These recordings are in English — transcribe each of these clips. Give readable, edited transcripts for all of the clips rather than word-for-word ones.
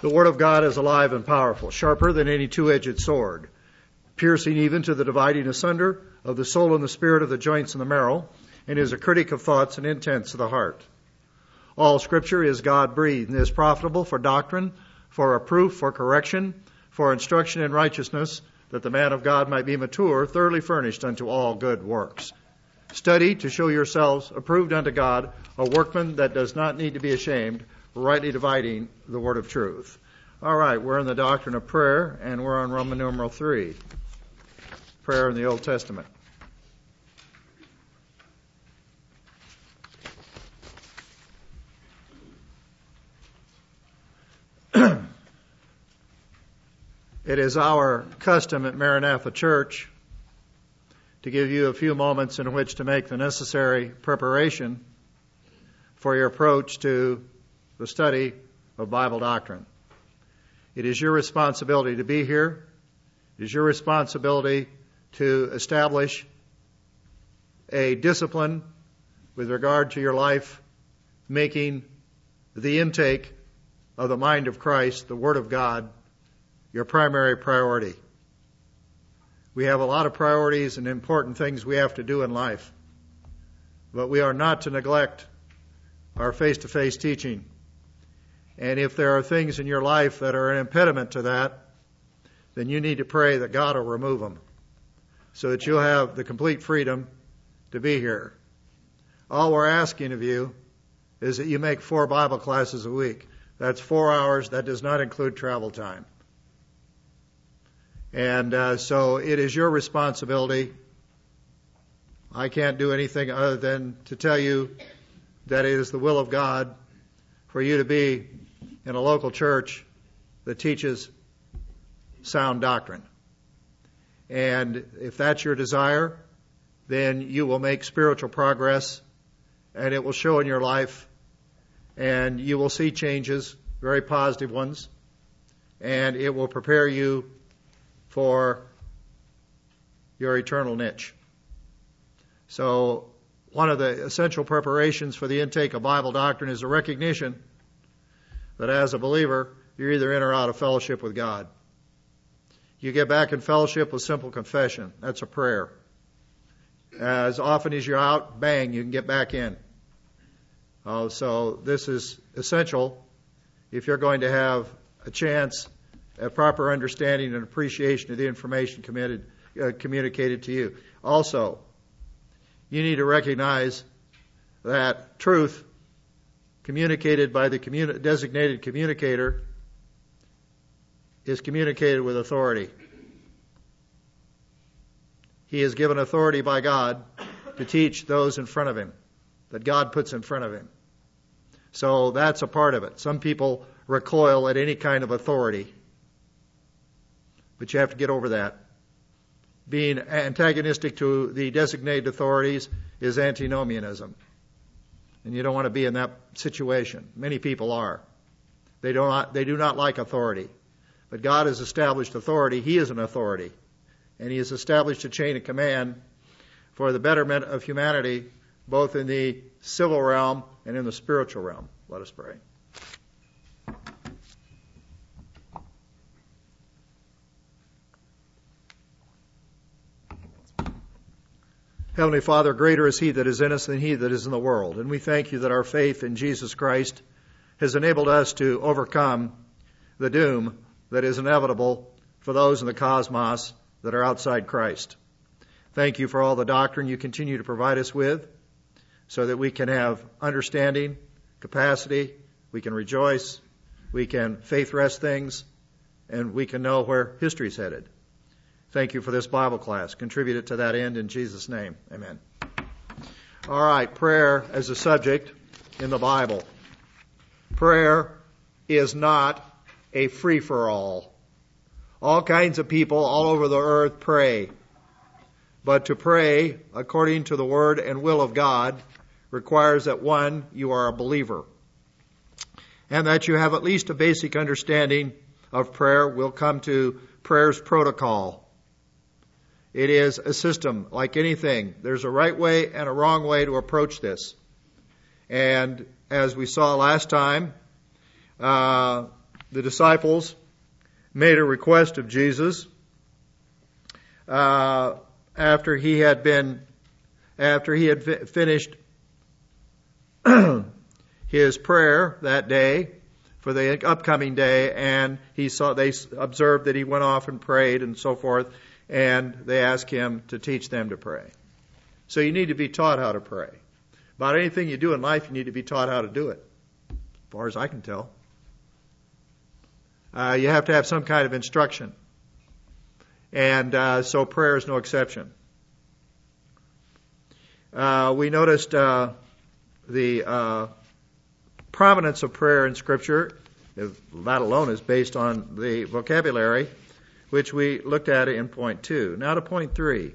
The Word of God is alive and powerful, sharper than any two-edged sword, piercing even to the dividing asunder of the soul and the spirit, of the joints and the marrow, and is a critic of thoughts and intents of the heart. All Scripture is God-breathed and is profitable for doctrine, for reproof, for correction, for instruction in righteousness, that the man of God might be mature, thoroughly furnished unto all good works. Study to show yourselves approved unto God, a workman that does not need to be ashamed, rightly dividing the word of truth. All right, we're in the doctrine of prayer, and we're on Roman numeral 3, prayer in the Old Testament. It is our custom at Maranatha Church to give you a few moments in which to make the necessary preparation for your approach to the study of Bible doctrine. It is your responsibility to be here. It is your responsibility to establish a discipline with regard to your life, making the intake of the mind of Christ, the Word of God, your primary priority. We have a lot of priorities and important things we have to do in life, but we are not to neglect our face-to-face teaching. And if there are things in your life that are an impediment to that, then you need to pray that God will remove them so that you'll have the complete freedom to be here. All we're asking of you is that you make 4 Bible classes a week. That's 4 hours. That does not include travel time. And so it is your responsibility. I can't do anything other than to tell you that it is the will of God for you to be in a local church that teaches sound doctrine. And if that's your desire, then you will make spiritual progress, and it will show in your life, and you will see changes, very positive ones, and it will prepare you for your eternal niche. So one of the essential preparations for the intake of Bible doctrine is a recognition that as a believer, you're either in or out of fellowship with God. You get back in fellowship with simple confession. That's a prayer. As often as you're out, bang, you can get back in. So this is essential if you're going to have a chance, a proper understanding and appreciation of the information communicated to you. Also, you need to recognize that truth communicated by the designated communicator is communicated with authority. He is given authority by God to teach those in front of him, that God puts in front of him. So that's a part of it. Some people recoil at any kind of authority, but you have to get over that. Being antagonistic to the designated authorities is antinomianism. And you don't want to be in that situation. Many people are. They do not like authority. But God has established authority. He is an authority. And He has established a chain of command for the betterment of humanity, both in the civil realm and in the spiritual realm. Let us pray. Heavenly Father, greater is He that is in us than he that is in the world. And we thank You that our faith in Jesus Christ has enabled us to overcome the doom that is inevitable for those in the cosmos that are outside Christ. Thank You for all the doctrine You continue to provide us with so that we can have understanding, capacity, we can rejoice, we can faith rest things, and we can know where history is headed. Thank You for this Bible class. Contribute it to that end in Jesus' name. Amen. All right, prayer as a subject in the Bible. Prayer is not a free-for-all. All kinds of people all over the earth pray. But to pray according to the Word and will of God requires that, one, you are a believer, and that you have at least a basic understanding of prayer. We'll come to prayer's protocol. It is a system like anything. There's a right way and a wrong way to approach this. And as we saw last time, the the disciples made a request of Jesus after he had finished his prayer that day for the upcoming day, and they observed that he went off and prayed and so forth, and they asked him to teach them to pray. So you need to be taught how to pray. About anything you do in life, you need to be taught how to do it, as far as I can tell. You have to have some kind of instruction. And so prayer is no exception. We noticed the prominence of prayer in Scripture. That alone is based on the vocabulary, which we looked at in point 2. Now to point 3.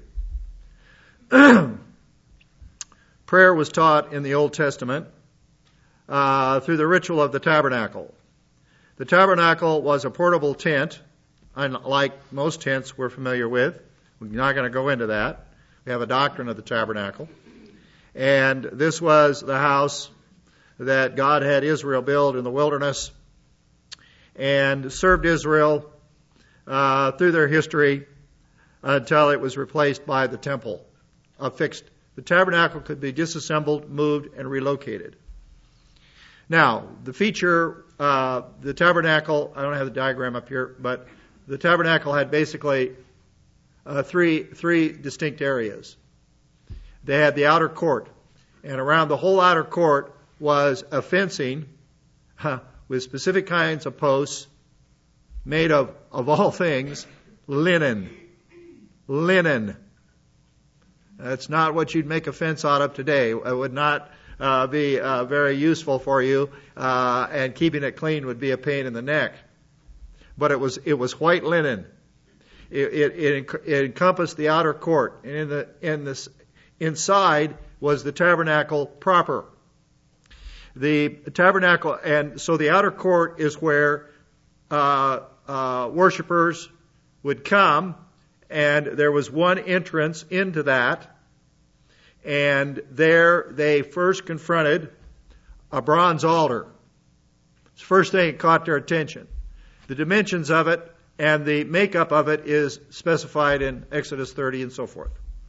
Prayer was taught in the Old Testament through the ritual of the tabernacle. The tabernacle was a portable tent, unlike most tents we're familiar with. We're not going to go into that. We have a doctrine of the tabernacle. And this was the house that God had Israel build in the wilderness and served Israel through their history until it was replaced by the temple. The tabernacle could be disassembled, moved, and relocated. Now, the feature, the tabernacle, I don't have the diagram up here, but the tabernacle had basically three distinct areas. They had the outer court, and around the whole outer court was a fencing with specific kinds of posts made of all things, linen. Linen. That's not what you'd make a fence out of today. It would not be very useful for you, and keeping it clean would be a pain in the neck. But it was white linen. It encompassed the outer court, and inside was the tabernacle proper. The tabernacle, and so the outer court is where worshipers would come, and there was one entrance into that, and there they first confronted a bronze altar. It's the first thing that caught their attention. The dimensions of it and the makeup of it is specified in Exodus 30 and so forth.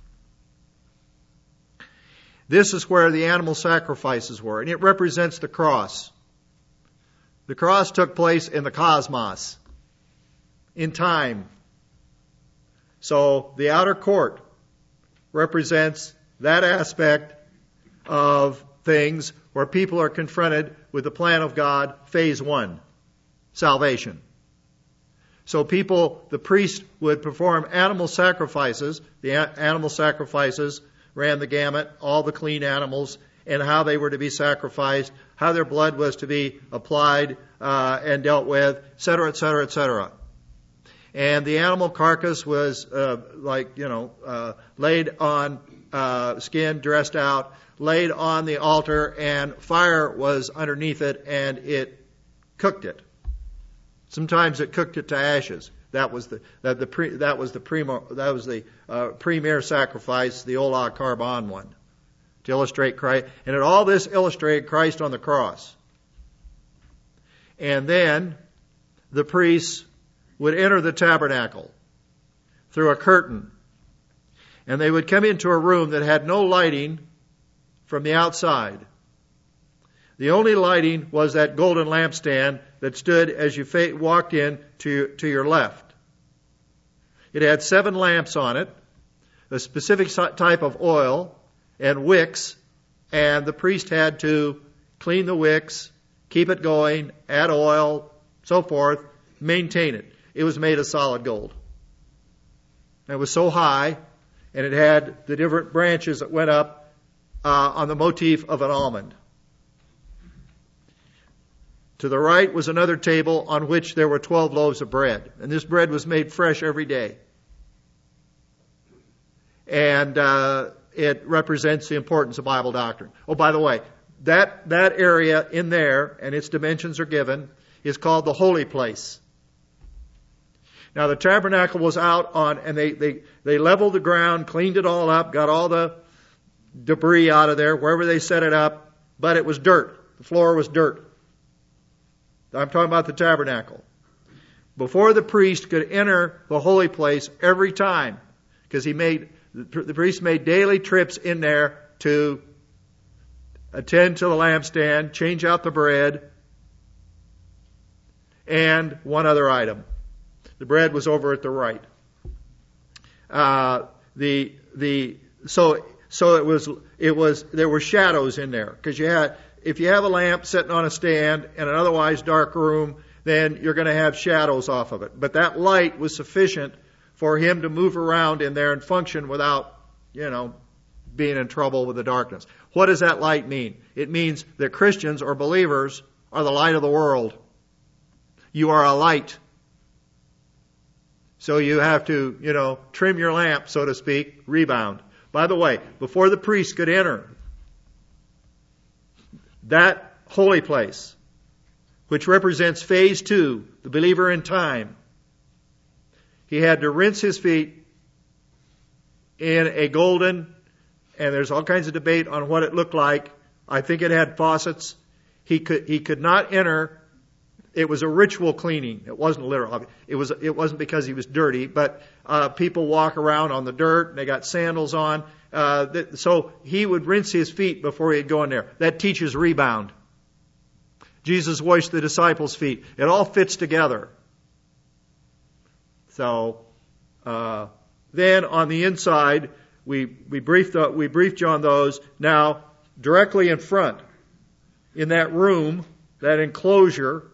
This is where the animal sacrifices were, and it represents the cross. The cross took place in the cosmos, in time. So the outer court represents that aspect of things where people are confronted with the plan of God, phase 1, salvation. So the priest would perform animal sacrifices. The animal sacrifices ran the gamut, all the clean animals, and how they were to be sacrificed, how their blood was to be applied and dealt with, etc., etc., etc. And the animal carcass was laid on skin, dressed out, laid on the altar, and fire was underneath it, and it cooked it. Sometimes it cooked it to ashes. That was the premier sacrifice, the Olah Carbon one, to illustrate Christ. And all this illustrated Christ on the cross. And then the priests would enter the tabernacle through a curtain. And they would come into a room that had no lighting from the outside. The only lighting was that golden lampstand that stood as you walked in to your left. It had 7 lamps on it, a specific type of oil, and wicks, and the priest had to clean the wicks, keep it going, add oil, so forth, maintain it. It was made of solid gold. It was so high, and it had the different branches that went up on the motif of an almond. To the right was another table on which there were 12 loaves of bread. And this bread was made fresh every day. And it represents the importance of Bible doctrine. Oh, by the way, that area in there, and its dimensions are given, is called the holy place. Now the tabernacle was out on, and they leveled the ground, cleaned it all up, got all the debris out of there, wherever they set it up, but it was dirt. The floor was dirt. I'm talking about the tabernacle. Before the priest could enter the holy place every time, because the priest made daily trips in there to attend to the lampstand, change out the bread, and one other item. The bread was over at the right. So it was there were shadows in there, because if you have a lamp sitting on a stand in an otherwise dark room, then you're going to have shadows off of it. But that light was sufficient for him to move around in there and function without, being in trouble with the darkness. What does that light mean? It means that Christians or believers are the light of the world. You are a light. So you have to, trim your lamp, so to speak, rebound. By the way, before the priest could enter that holy place, which represents phase 2, the believer in time, he had to rinse his feet in a golden, and there's all kinds of debate on what it looked like. I think it had faucets. He could not enter. It was a ritual cleaning. It wasn't literal. It wasn't because he was dirty, but people walk around on the dirt and they got sandals on. So he would rinse his feet before he'd go in there. That teaches rebound. Jesus washed the disciples' feet. It all fits together. So then on the inside, we briefed you on those. Now, directly in front, in that room, that enclosure,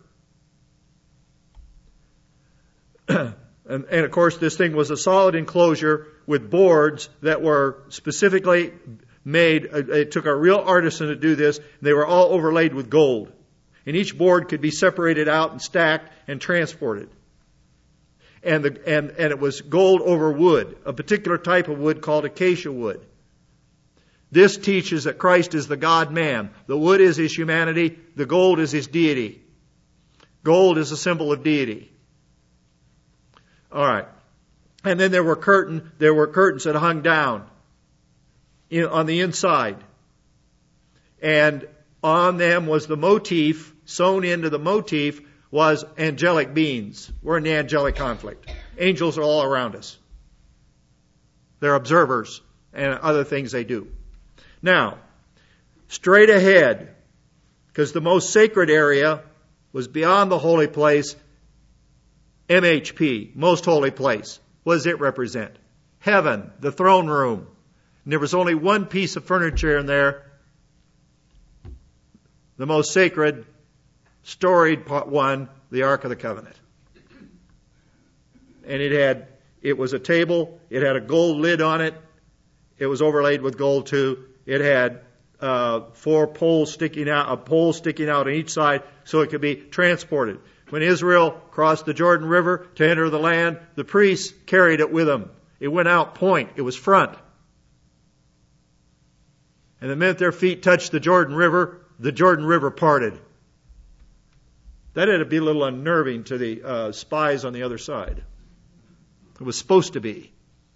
and of course this thing was a solid enclosure with boards that were specifically made. It took a real artisan to do this. They were all overlaid with gold. And each board could be separated out and stacked and transported. And it was gold over wood, a particular type of wood called acacia wood. This teaches that Christ is the God-man. The wood is his humanity. The gold is his deity. Gold is a symbol of deity. All right. And then there were curtains that hung down on the inside. And on them was the motif, sewn into the motif was angelic beings. We're in the angelic conflict. Angels are all around us. They're observers and other things they do. Now, straight ahead, because the most sacred area was beyond the holy place, MHP, most holy place. What does it represent? Heaven, the throne room. And there was only one piece of furniture in there, the most sacred, storied one, the Ark of the Covenant. And it was a table, it had a gold lid on it, it was overlaid with gold too, it had 4 poles sticking out, a pole sticking out on each side so it could be transported. When Israel crossed the Jordan River to enter the land, the priests carried it with them. It went out point. It was front. And the minute their feet touched the Jordan River parted. That had to be a little unnerving to the spies on the other side. It was supposed to be.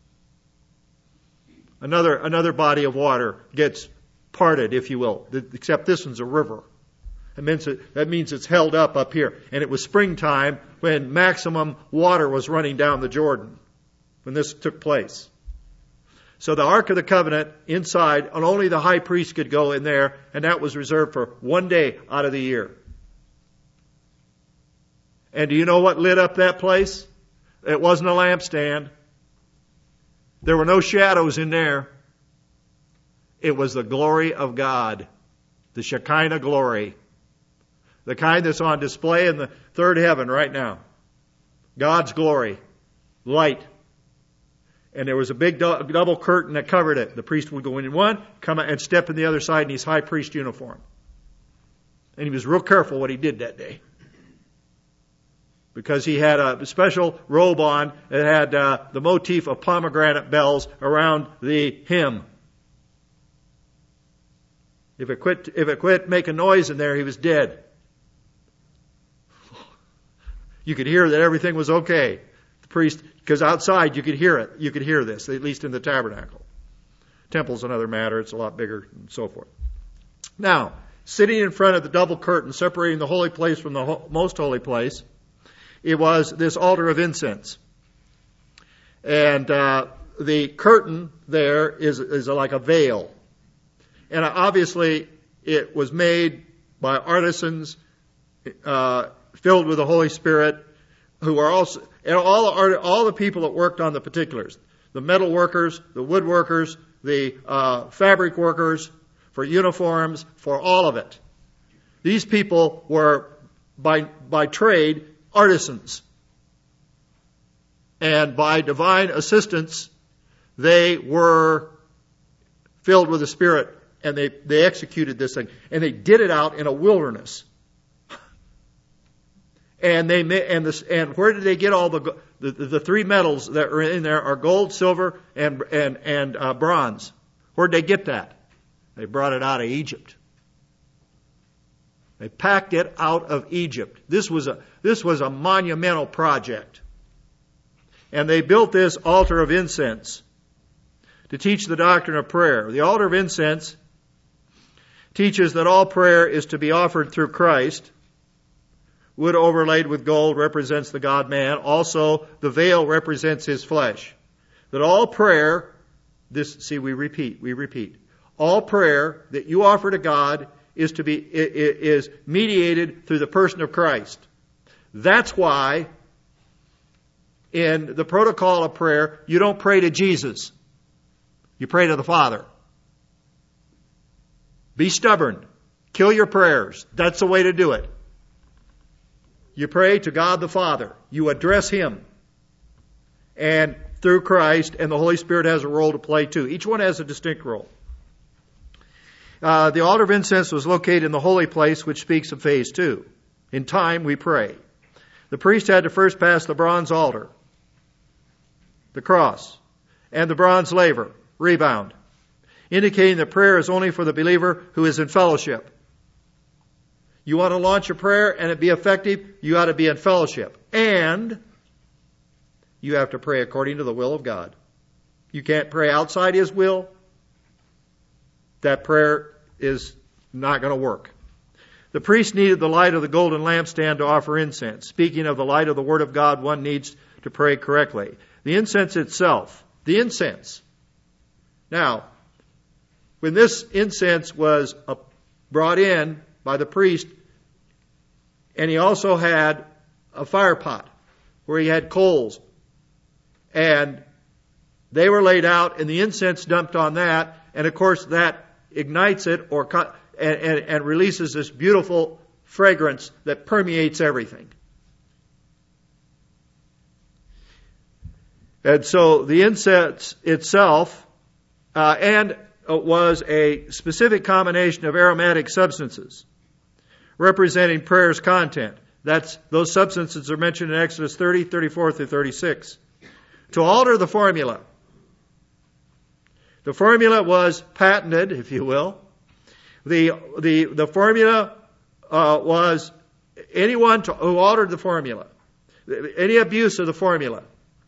Another body of water gets parted, if you will, except this one's a river. That means it's held up here. And it was springtime when maximum water was running down the Jordan when this took place. So the Ark of the Covenant inside, and only the high priest could go in there, and that was reserved for one day out of the year. And do you know what lit up that place? It wasn't a lampstand. There were no shadows in there. It was the glory of God, the Shekinah glory. The kind that's on display in the third heaven right now. God's glory. Light. And there was a big double curtain that covered it. The priest would go in one, come out and step in the other side in his high priest uniform. And he was real careful what he did that day. Because he had a special robe on that had the motif of pomegranate bells around the hem. If it quit making noise in there, he was dead. You could hear that everything was okay. The priest, because outside you could hear it. You could hear this, at least in the tabernacle. Temple's another matter. It's a lot bigger and so forth. Now, sitting in front of the double curtain separating the holy place from the most holy place, it was this altar of incense. And the curtain there is like a veil. And obviously it was made by artisans filled with the Holy Spirit, who are also, and all the people that worked on the particulars, the metal workers, the wood workers, the fabric workers, for uniforms, for all of it. These people were by trade artisans. And by divine assistance, they were filled with the Spirit, and they executed this thing. And they did it out in a wilderness. And where did they get all the three metals that are in there are gold, silver, and bronze. Where did they get that? They brought it out of Egypt. They packed it out of Egypt. This was a monumental project. And they built this altar of incense to teach the doctrine of prayer. The altar of incense teaches that all prayer is to be offered through Christ. Wood overlaid with gold represents the God-man. Also, the veil represents his flesh. That all prayer, we repeat. All prayer that you offer to God is mediated through the person of Christ. That's why in the protocol of prayer, you don't pray to Jesus. You pray to the Father. Be stubborn. Kill your prayers. That's the way to do it. You pray to God the Father. You address Him. And through Christ, and the Holy Spirit has a role to play too. Each one has a distinct role. The altar of incense was located in the holy place, which speaks of phase 2. In time, we pray. The priest had to first pass the bronze altar, the cross, and the bronze laver, rebound, indicating that prayer is only for the believer who is in fellowship. You want to launch a prayer and it be effective, you ought to be in fellowship. And you have to pray according to the will of God. You can't pray outside His will. That prayer is not going to work. The priest needed the light of the golden lampstand to offer incense. Speaking of the light of the Word of God, one needs to pray correctly. The incense itself, Now, when this incense was brought in by the priest, and he also had a fire pot where he had coals, and they were laid out, and the incense dumped on that, and of course that ignites it and releases this beautiful fragrance that permeates everything. And so the incense itself was a specific combination of aromatic substances representing prayer's content. Those substances are mentioned in Exodus 30, 34 through 36. To alter the formula. The formula was patented, if you will. The formula was anyone who altered the formula, any abuse of the formula.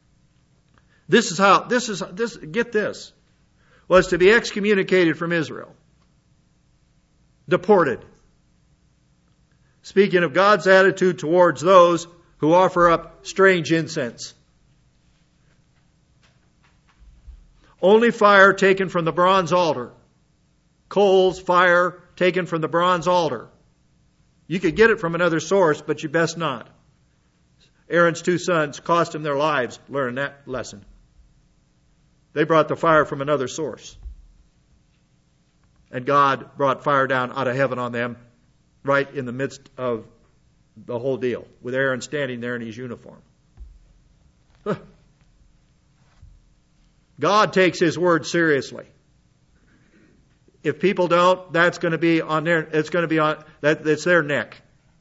Get this, was to be excommunicated from Israel. Deported. Speaking of God's attitude towards those who offer up strange incense. Only fire taken from the bronze altar. Coals, fire taken from the bronze altar. You could get it from another source, but you best not. Aaron's 2 sons cost him their lives learning that lesson. They brought the fire from another source. And God brought fire down out of heaven on them right in the midst of the whole deal, with Aaron standing there in his uniform. God takes His word seriously. If people don't, that's going to be on it's their neck.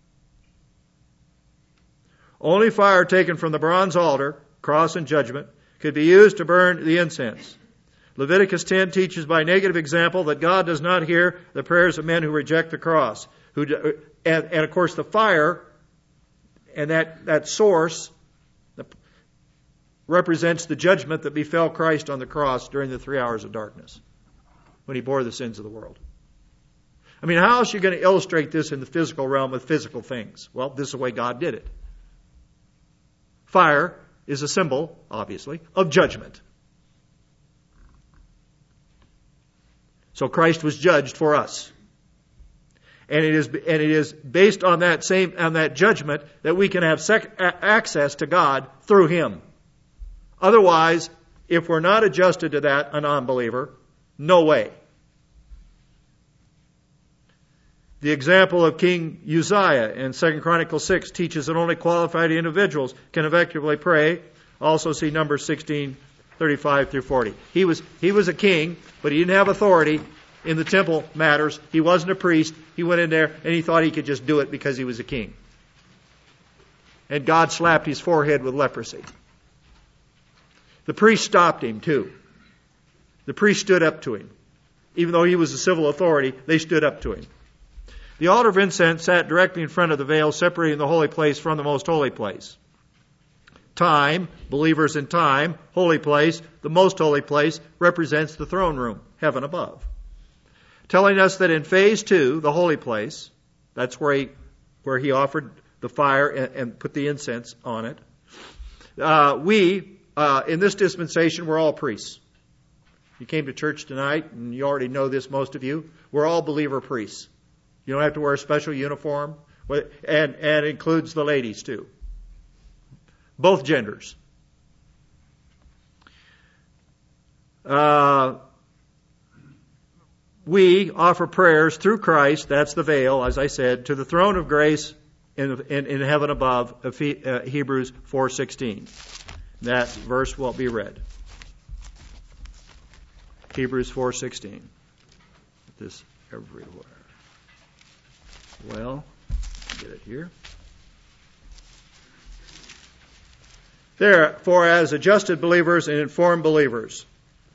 Only fire taken from the bronze altar, cross and judgment, could be used to burn the incense. Leviticus 10 teaches by negative example that God does not hear the prayers of men who reject the cross. And of course the fire and that source represents the judgment that befell Christ on the cross during the 3 hours of darkness when He bore the sins of the world. I mean, how else are you going to illustrate this in the physical realm with physical things? Well, this is the way God did it. Fire is a symbol, obviously, of judgment. So Christ was judged for us. And it is based on that judgment that we can have access to God through Him. Otherwise, if we're not adjusted to that, a non-believer, no way. The example of King Uzziah in 2 Chronicles 6 teaches that only qualified individuals can effectively pray. Also see Numbers 16:35 through 40. He was a king, but he didn't have authority in the temple matters. He wasn't a priest. He went in there and he thought he could just do it because he was a king. And God slapped his forehead with leprosy. The priest stopped him too. The priest stood up to him. Even though he was a civil authority, they stood up to him. The altar of incense sat directly in front of the veil, separating the holy place from the most holy place. Time, believers in time, holy place, the most holy place, represents the throne room, heaven above. Telling us that in phase 2, the holy place, that's where he offered the fire and put the incense on it. In this dispensation, we're all priests. You came to church tonight, and you already know this, most of you. We're all believer priests. You don't have to wear a special uniform, and it includes the ladies too. Both genders. We offer prayers through Christ, that's the veil, as I said, to the throne of grace in heaven above, Hebrews 4:16. That verse will be read. Hebrews 4:16. This everywhere. Well, get it here. Therefore, as adjusted believers and informed believers.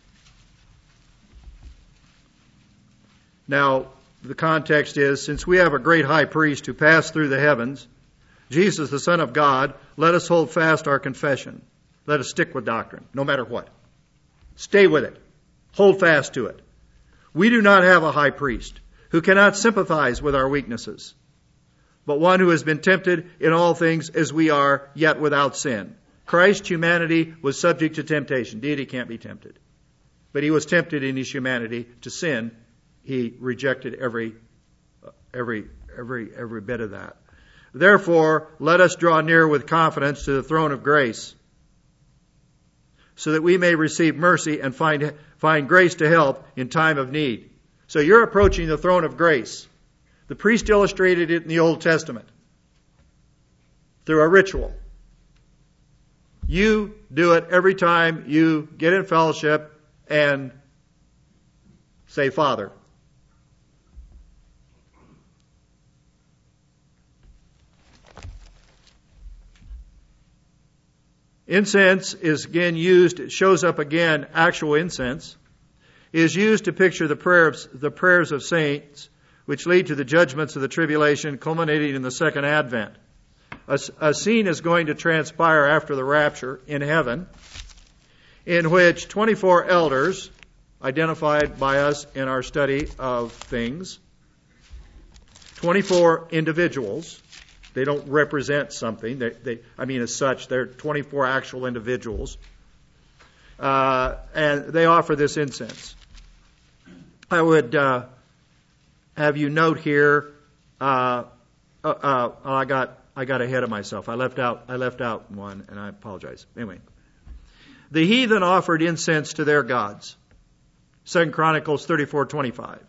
Now, the context is, since we have a great high priest who passed through the heavens, Jesus, the Son of God, let us hold fast our confession. Let us stick with doctrine, no matter what. Stay with it. Hold fast to it. We do not have a high priest who cannot sympathize with our weaknesses, but one who has been tempted in all things as we are, yet without sin. Christ's humanity was subject to temptation. Deity can't be tempted. But he was tempted in his humanity to sin. He rejected every bit of that. Therefore, let us draw near with confidence to the throne of grace, so that we may receive mercy and find grace to help in time of need. So you're approaching the throne of grace. The priest illustrated it in the Old Testament through a ritual. You do it every time you get in fellowship and say, Father. Incense is again used, it shows up again, actual incense, is used to picture the prayers of saints, which lead to the judgments of the tribulation, culminating in the second advent. A scene is going to transpire after the rapture in heaven, in which 24 elders, identified by us in our study of things, 24 individuals, they don't represent something. As such, they're 24 actual individuals. And they offer this incense. I would have you note here. I got ahead of myself. I left out one, and I apologize. Anyway, the heathen offered incense to their gods. 2 Chronicles 34:25.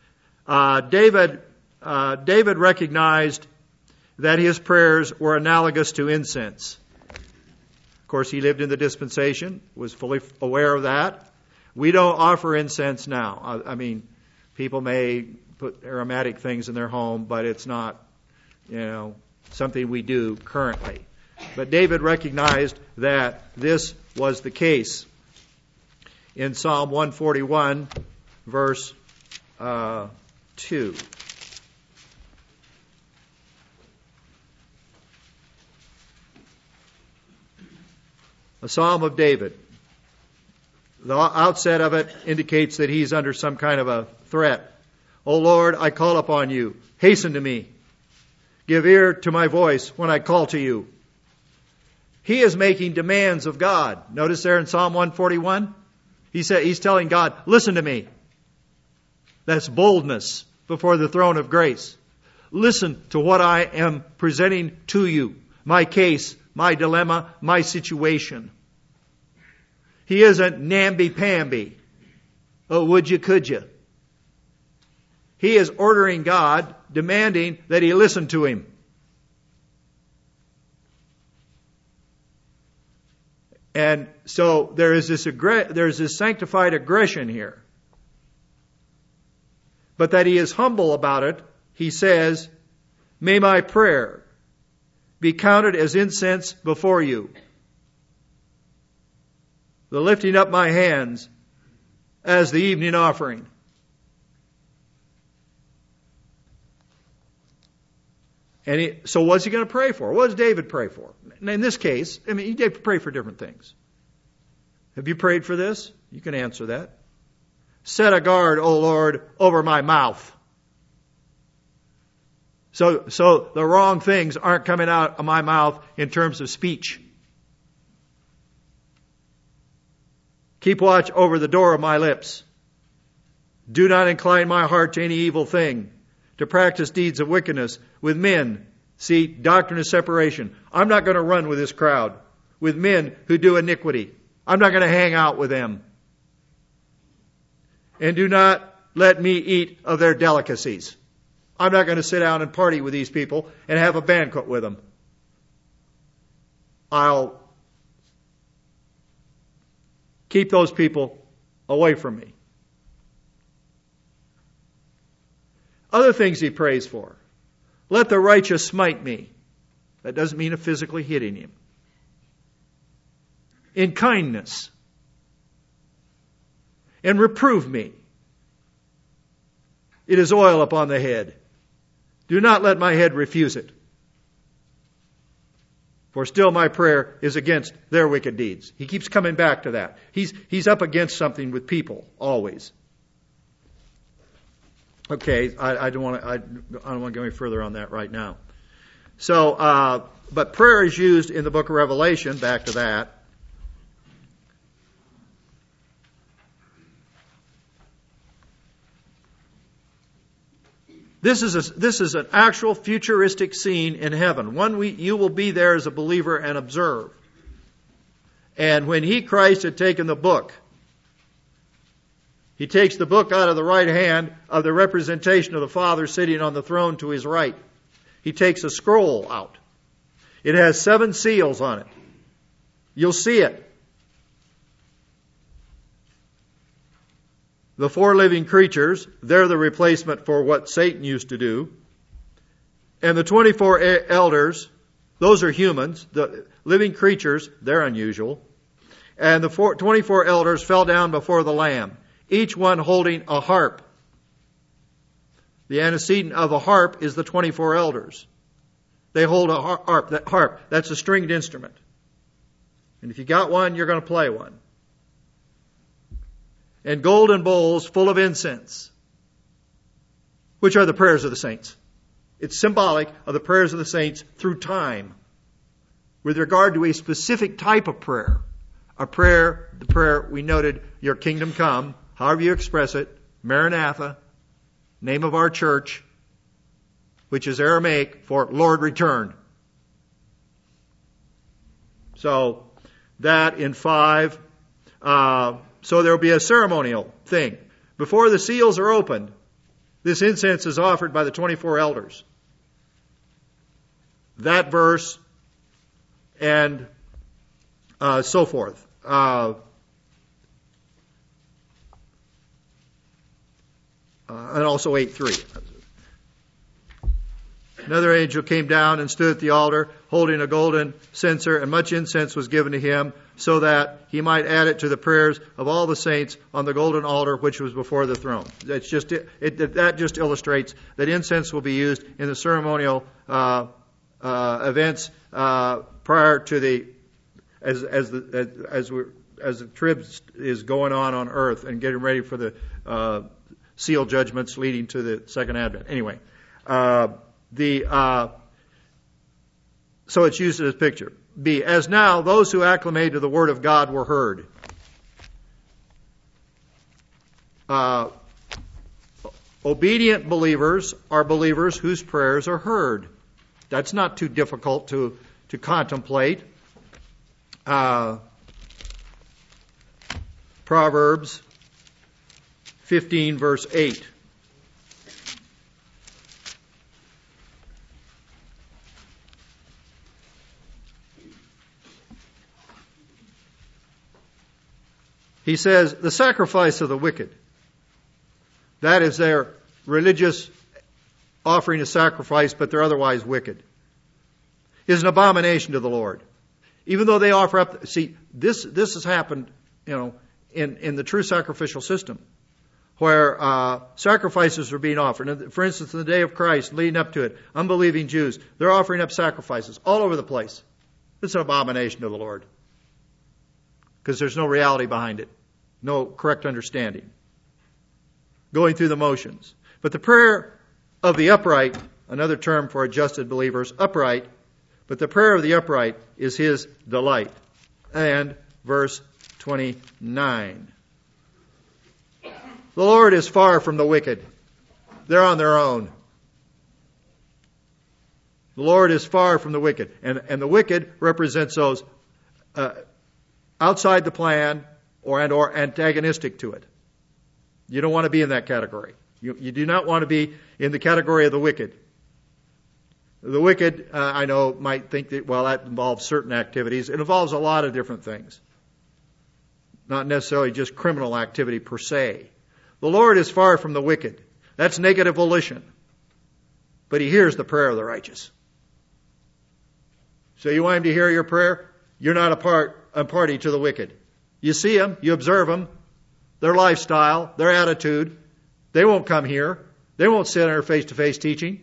David recognized that his prayers were analogous to incense. Of course, he lived in the dispensation, was fully aware of that. We don't offer incense now. People may put aromatic things in their home, but it's not, something we do currently. But David recognized that this was the case. In Psalm 141, verse 2. A Psalm of David. The outset of it indicates that he's under some kind of a threat. O Lord, I call upon you. Hasten to me. Give ear to my voice when I call to you. He is making demands of God. Notice there in Psalm 141, he's telling God, listen to me. That's boldness before the throne of grace. Listen to what I am presenting to you. My case, my dilemma, my situation. He isn't namby-pamby. Oh, would you, could you? He is ordering God, demanding that he listen to him. And so there's this sanctified aggression here. But that he is humble about it, he says, may my prayer be counted as incense before you. The lifting up my hands as the evening offering. And so what's he going to pray for? What does David pray for? In this case, he did pray for different things. Have you prayed for this? You can answer that. Set a guard, O Lord, over my mouth. So the wrong things aren't coming out of my mouth in terms of speech. Keep watch over the door of my lips. Do not incline my heart to any evil thing, to practice deeds of wickedness with men. See, doctrine of separation. I'm not going to run with this crowd, with men who do iniquity. I'm not going to hang out with them. And do not let me eat of their delicacies. I'm not going to sit down and party with these people and have a banquet with them. I'll keep those people away from me. Other things he prays for. Let the righteous smite me. That doesn't mean physically hitting him. In kindness. And reprove me. It is oil upon the head. Do not let my head refuse it. For still my prayer is against their wicked deeds. He keeps coming back to that. He's up against something with people, always. Okay, I don't want to go any further on that right now. So, but prayer is used in the book of Revelation, back to that. This is an actual futuristic scene in heaven. You will be there as a believer and observe. And when Christ, had taken the book, he takes the book out of the right hand of the representation of the Father sitting on the throne to his right. He takes a scroll out. It has 7 seals on it. You'll see it. The 4 living creatures, they're the replacement for what Satan used to do. And the 24 elders, those are humans. The living creatures, they're unusual. And the 24 elders fell down before the Lamb, each one holding a harp. The antecedent of a harp is the 24 elders. They hold a harp. That harp, that's a stringed instrument. And if you got one, you're going to play one. And golden bowls full of incense, which are the prayers of the saints. It's symbolic of the prayers of the saints through time, with regard to a specific type of prayer. The prayer we noted, your kingdom come, however you express it, Maranatha, name of our church, which is Aramaic for Lord return. So that in 5, so there will be a ceremonial thing. Before the seals are opened, this incense is offered by the 24 elders. That verse and so forth. And also 8:3. Another angel came down and stood at the altar, holding a golden censer, and much incense was given to him, so that he might add it to the prayers of all the saints on the golden altar which was before the throne. That just illustrates that incense will be used in the ceremonial events prior to the as the trib is going on earth and getting ready for the seal judgments leading to the second advent. Anyway, so it's used as a picture. B, as now those who acclimate to the word of God were heard. Obedient believers are believers whose prayers are heard. That's not too difficult to contemplate. Proverbs 15, verse 8. He says, the sacrifice of the wicked, that is their religious offering a sacrifice, but they're otherwise wicked, is an abomination to the Lord. Even though they offer up, see, this has happened, in the true sacrificial system, where sacrifices are being offered. For instance, in the day of Christ, leading up to it, unbelieving Jews, they're offering up sacrifices all over the place. It's an abomination to the Lord, because there's no reality behind it, no correct understanding, going through the motions. But the prayer of the upright, another term for adjusted believers, upright, but the prayer of the upright is his delight. And verse 29. The Lord is far from the wicked. They're on their own. The Lord is far from the wicked. And the wicked represents those outside the plan or antagonistic to it. You don't want to be in that category. You do not want to be in the category of the wicked. The wicked, I know, might think that, well, that involves certain activities. It involves a lot of different things. Not necessarily just criminal activity per se. The Lord is far from the wicked. That's negative volition. But he hears the prayer of the righteous. So you want him to hear your prayer? You're not a party to the wicked. You see them, you observe them, their lifestyle, their attitude. They won't come here. They won't sit under face-to-face teaching.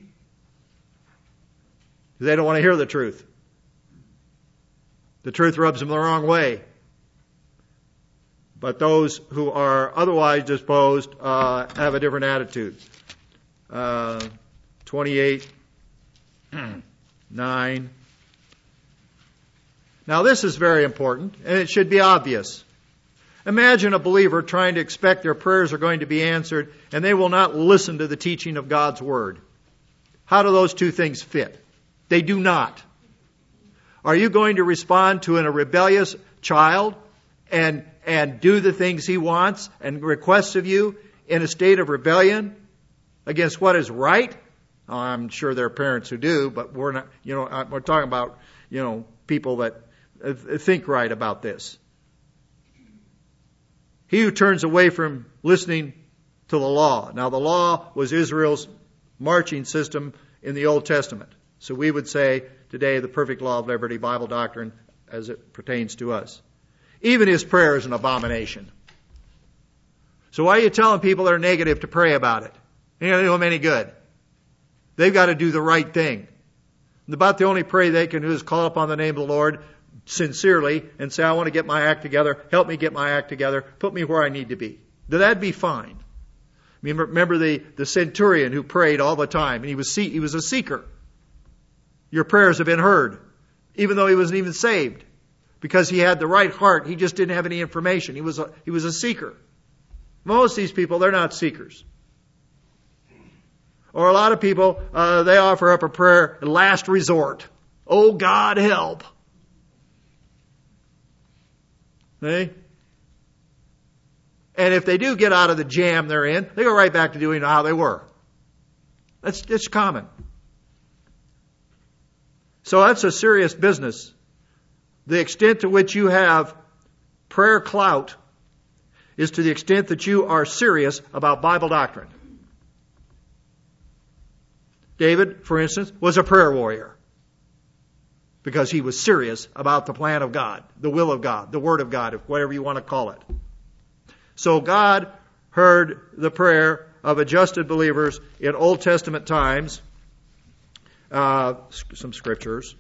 They don't want to hear the truth. The truth rubs them the wrong way. But those who are otherwise disposed have a different attitude. 28, 9. Now this is very important, and it should be obvious. Imagine a believer trying to expect their prayers are going to be answered, and they will not listen to the teaching of God's Word. How do those two things fit? They do not. Are you going to respond to a rebellious child and do the things he wants and requests of you in a state of rebellion against what is right? Oh, I'm sure there are parents who do, but we're not, we're talking about, people that think right about this. He who turns away from listening to the law. Now the law was Israel's marching system in the Old Testament. So we would say today the perfect law of liberty, Bible doctrine, as it pertains to us. Even his prayer is an abomination. So why are you telling people that are negative to pray about it? It ain't going to do them any good. They've got to do the right thing. And about the only prayer they can do is call upon the name of the Lord sincerely and say, I want to get my act together. Help me get my act together. Put me where I need to be. That'd be fine. Remember the centurion who prayed all the time, and he was a seeker. Your prayers have been heard, even though he wasn't even saved, because he had the right heart. He just didn't have any information. He was a seeker. Most of these people, they're not seekers. Or a lot of people, they offer up a prayer, last resort. Oh, God, help. See? And if they do get out of the jam they're in, they go right back to doing how they were. It's common. So that's a serious business. The extent to which you have prayer clout is to the extent that you are serious about Bible doctrine. David, for instance, was a prayer warrior because he was serious about the plan of God, the will of God, the Word of God, whatever you want to call it. So God heard the prayer of adjusted believers in Old Testament times. Some scriptures.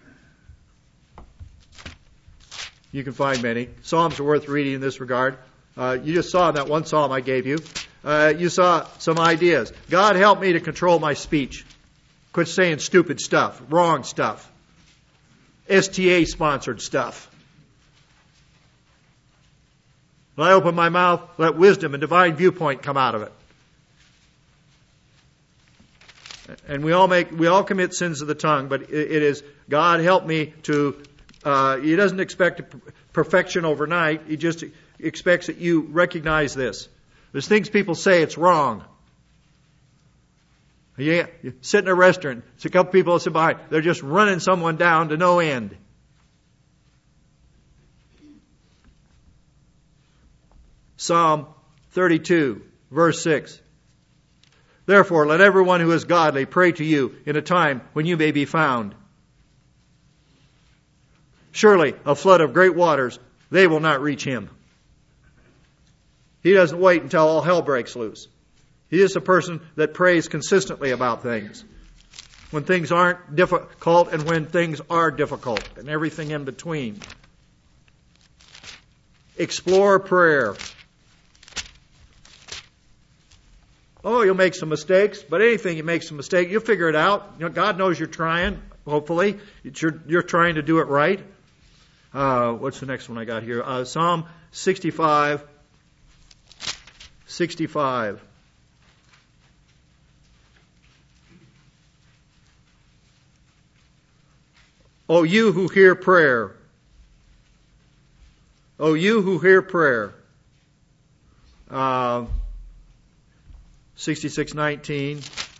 You can find many. Psalms are worth reading in this regard. You just saw in that one psalm I gave you. You saw some ideas. God, help me to control my speech. Quit saying stupid stuff, wrong stuff, STA-sponsored stuff. When I open my mouth, let wisdom and divine viewpoint come out of it. And we all commit sins of the tongue, but it is, God, help me to, He doesn't expect perfection overnight. He just expects that you recognize this. There's things people say it's wrong. You sit in a restaurant, it's a couple people sit by, they're just running someone down to no end. Psalm 32, verse 6. Therefore, let everyone who is godly pray to you in a time when you may be found. Surely, a flood of great waters, they will not reach him. He doesn't wait until all hell breaks loose. He is a person that prays consistently about things. When things aren't difficult and when things are difficult and everything in between. Explore prayer. Oh, you'll make some mistakes, but anything you make some mistake, you'll figure it out. You know, God knows you're trying, hopefully. You're trying to do it right. What's the next one I got here? Psalm 65. 65. O you who hear prayer. O you who hear prayer. 66:19.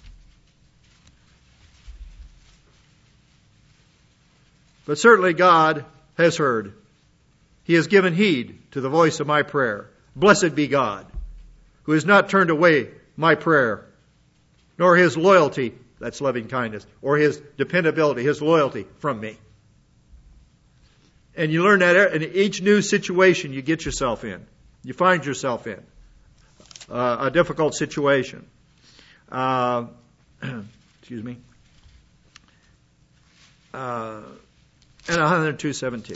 But certainly God has heard. He has given heed to the voice of my prayer. Blessed be God, who has not turned away my prayer, nor his loyalty, that's loving kindness, or his dependability, his loyalty from me. And you learn that in each new situation you get yourself in. You find yourself in a difficult situation. Excuse me. And 102:17.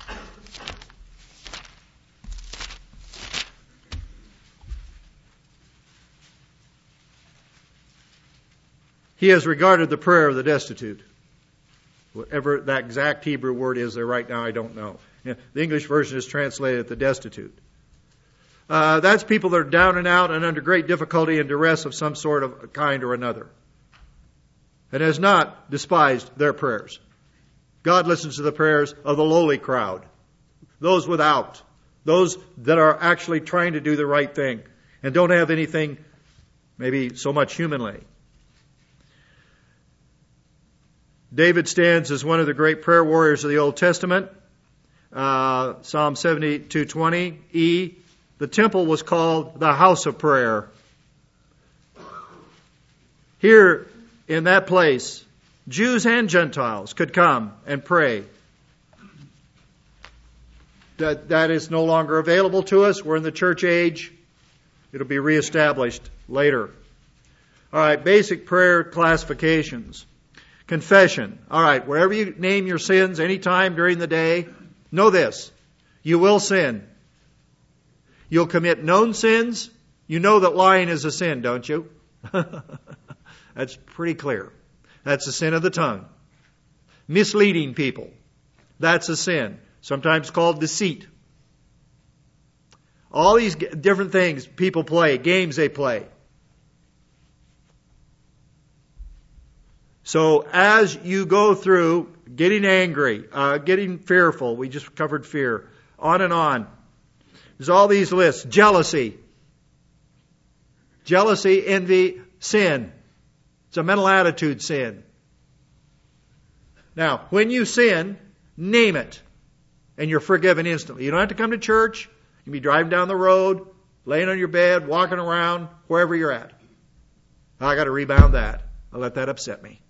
He has regarded the prayer of the destitute. Whatever that exact Hebrew word is there right now, I don't know. The English version is translated the destitute. That's people that are down and out and under great difficulty and duress of some sort of kind or another. And has not despised their prayers. God listens to the prayers of the lowly crowd. Those without. Those that are actually trying to do the right thing and don't have anything maybe so much humanly. David stands as one of the great prayer warriors of the Old Testament. Psalm 72:20. The temple was called the house of prayer. Here in that place, Jews and Gentiles could come and pray. That is no longer available to us. We're in the church age. It'll be reestablished later. All right, basic prayer classifications. Confession. All right, wherever you name your sins anytime during the day, know this. You will sin. You'll commit known sins. You know that lying is a sin, don't you? That's pretty clear. That's a sin of the tongue. Misleading people. That's a sin. Sometimes called deceit. All these different things people play, games they play. So as you go through getting angry, getting fearful, we just covered fear, on and on. There's all these lists. Jealousy. Jealousy, envy, sin. It's a mental attitude sin. Now, when you sin, name it. And you're forgiven instantly. You don't have to come to church. You can be driving down the road, laying on your bed, walking around, wherever you're at. I got to rebound that. I'll let that upset me.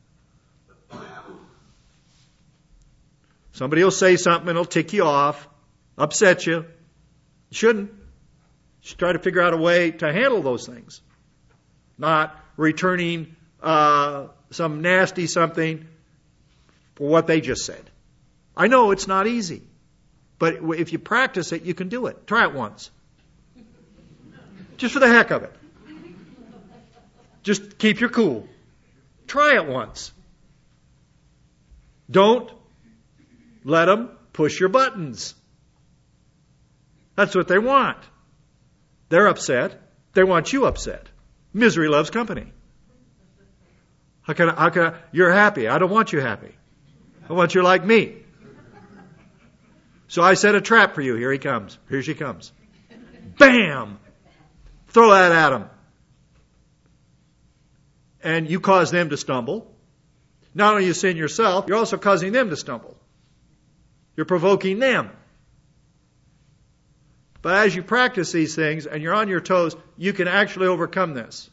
Somebody will say something and it'll tick you off, upset you. You shouldn't. You should try to figure out a way to handle those things. Not returning some nasty something for what they just said. I know it's not easy. But if you practice it, you can do it. Try it once. Just for the heck of it. Just keep your cool. Try it once. Don't let them push your buttons. That's what they want. They're upset. They want you upset. Misery loves company. How can you're happy. I don't want you happy. I want you like me. So I set a trap for you. Here he comes. Here she comes. Bam! Throw that at him. And you cause them to stumble. Not only you sin yourself, you're also causing them to stumble. You're provoking them. But as you practice these things and you're on your toes, you can actually overcome this.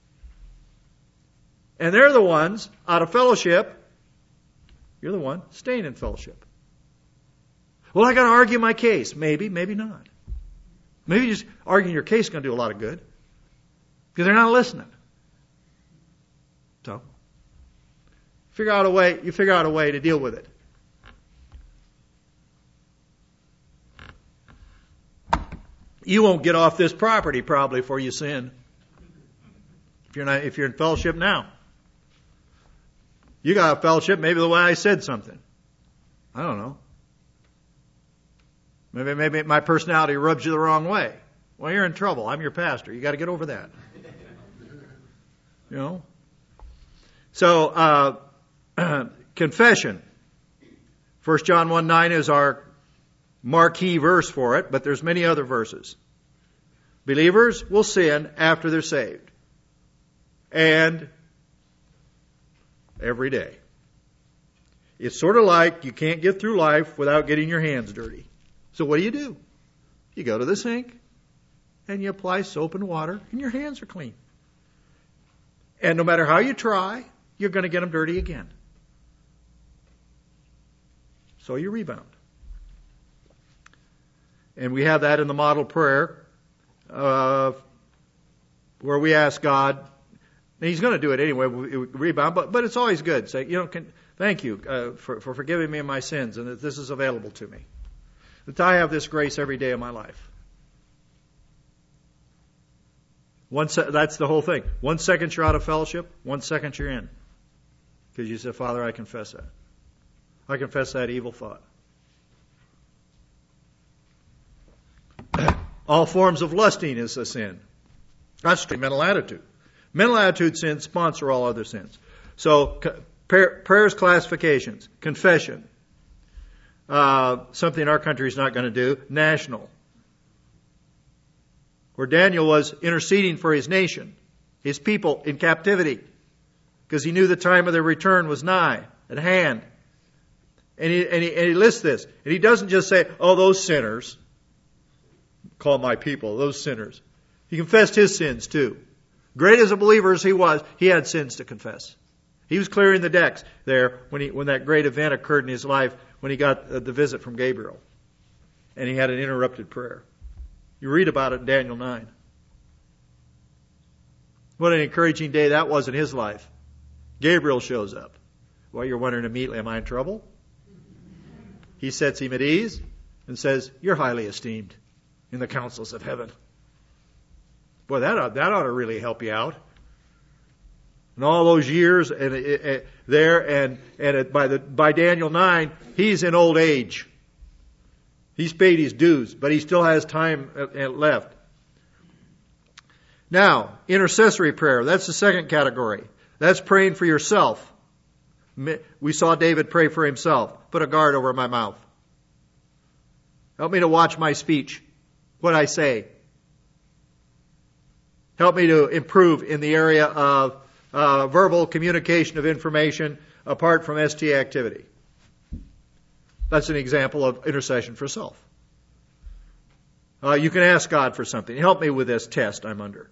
And they're the ones out of fellowship. You're the one staying in fellowship. Well, I got to argue my case. Maybe, maybe not. Maybe just arguing your case is going to do a lot of good. Because they're not listening. So, you figure out a way to deal with it. You won't get off this property probably before you sin. If you're in fellowship now. You got a fellowship maybe the way I said something. I don't know. Maybe my personality rubs you the wrong way. Well, you're in trouble. I'm your pastor. You got to get over that. You know? So, confession. 1 John 1:9 is our marquee verse for it, but there's many other verses. Believers will sin after they're saved. And every day. It's sort of like you can't get through life without getting your hands dirty. So what do? You go to the sink and you apply soap and water and your hands are clean. And no matter how you try, you're going to get them dirty again. So you rebound. And we have that in the model prayer where we ask God, and He's going to do it anyway, we rebound, but it's always good. Say, thank you for forgiving me of my sins and that this is available to me. That I have this grace every day of my life. That's the whole thing. 1 second you're out of fellowship, 1 second you're in. Because you said, Father, I confess that. I confess that evil thought. All forms of lusting is a sin. That's the mental attitude. Mental attitude sins sponsor all other sins. So, prayer's classifications. Confession. Something our country is not going to do. National. Where Daniel was interceding for his nation, his people in captivity, because he knew the time of their return was nigh, at hand. And he lists this. And he doesn't just say, oh, those sinners, call my people, those sinners. He confessed his sins too. Great as a believer as he was, he had sins to confess. He was clearing the decks there when that great event occurred in his life, when he got the visit from Gabriel. And he had an interrupted prayer. You read about it in Daniel 9. What an encouraging day that was in his life. Gabriel shows up. Well, you're wondering immediately, am I in trouble? He sets him at ease and says, you're highly esteemed in the councils of heaven. Boy, that ought to really help you out. And all those years by Daniel 9, he's in old age. He's paid his dues, but he still has time left. Now, intercessory prayer. That's the second category. That's praying for yourself. We saw David pray for himself. Put a guard over my mouth. Help me to watch my speech, what I say. Help me to improve in the area of verbal communication of information apart from ST activity. That's an example of intercession for self. You can ask God for something. Help me with this test I'm under.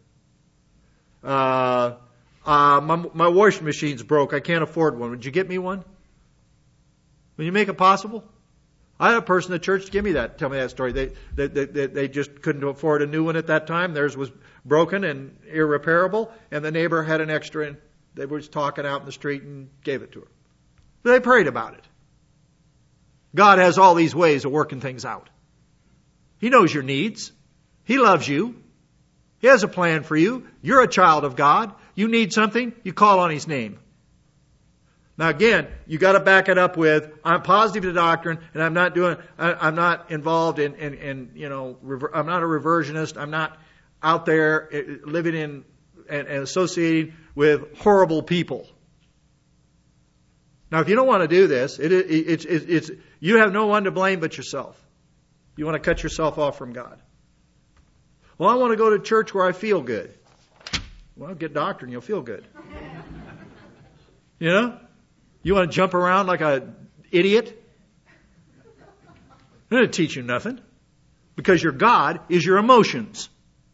My washing machine's broke. I can't afford one. Would you get me one? Will you make it possible? I had a person in the church give me that. Tell me that story. They just couldn't afford a new one at that time. Theirs was broken and irreparable, and the neighbor had an extra, and they were just talking out in the street and gave it to her. But they prayed about it. God has all these ways of working things out. He knows your needs. He loves you. He has a plan for you. You're a child of God. You need something, you call on His name. Now again, you got to back it up with, I'm positive to doctrine, and I'm not involved in I'm not a reversionist. I'm not out there living in and associating with horrible people. Now, if you don't want to do this, you have no one to blame but yourself. You want to cut yourself off from God. Well, I want to go to church where I feel good. Well, get doctrine, you'll feel good. You know? You want to jump around like an idiot? They're not going to teach you nothing. Because your God is your emotions.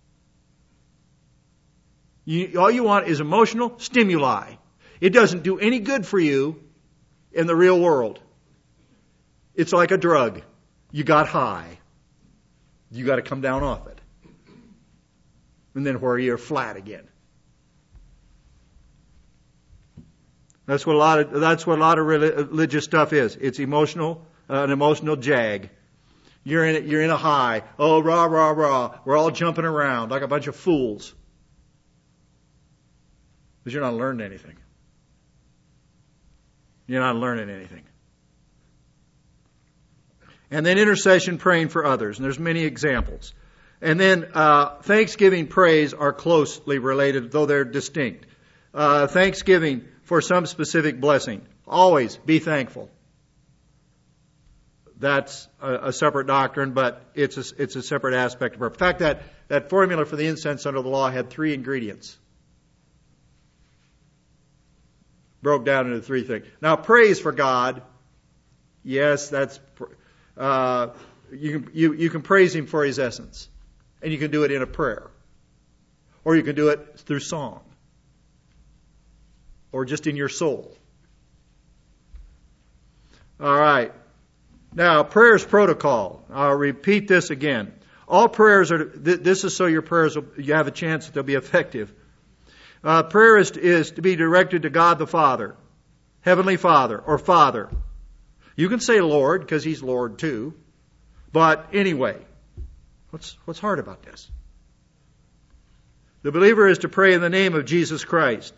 All you want is emotional stimuli. It doesn't do any good for you in the real world. It's like a drug. You got high. You got to come down off it. And then where you're flat again. That's what a lot of religious stuff is. It's emotional, an emotional jag. You're in a high. Oh, rah, rah, rah. We're all jumping around like a bunch of fools. But you're not learning anything. You're not learning anything. And then intercession, praying for others. And there's many examples. And then thanksgiving, praise are closely related, though they're distinct. Thanksgiving for some specific blessing. Always be thankful. That's a separate doctrine, but it's a separate aspect of prayer. In fact, that formula for the incense under the law had 3 ingredients. Broke down into 3 things. Now, praise for God, yes, that's you can praise Him for His essence, and you can do it in a prayer, or you can do it through song, or just in your soul. All right. Now, prayer's protocol. I'll repeat this again. All prayers are. This is so your prayers you have a chance that they'll be effective. Prayer is to be directed to God the Father, Heavenly Father, or Father. You can say Lord, because He's Lord too. But anyway, what's hard about this? The believer is to pray in the name of Jesus Christ.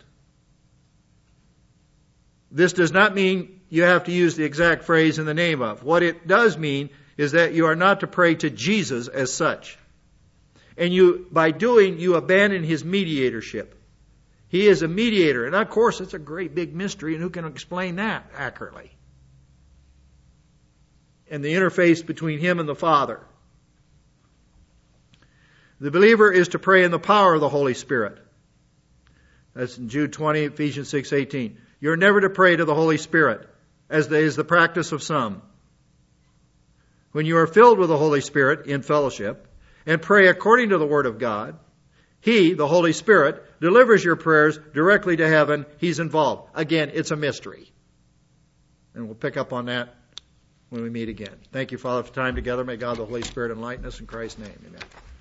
This does not mean you have to use the exact phrase in the name of. What it does mean is that you are not to pray to Jesus as such. And by doing, you abandon His mediatorship. He is a mediator. And of course, it's a great big mystery, and who can explain that accurately? And the interface between Him and the Father. The believer is to pray in the power of the Holy Spirit. That's in Jude 20, Ephesians 6:18. You're never to pray to the Holy Spirit, as is the practice of some. When you are filled with the Holy Spirit in fellowship, and pray according to the Word of God, He, the Holy Spirit, delivers your prayers directly to heaven. He's involved. Again, it's a mystery. And we'll pick up on that when we meet again. Thank you, Father, for time together. May God, the Holy Spirit, enlighten us in Christ's name. Amen.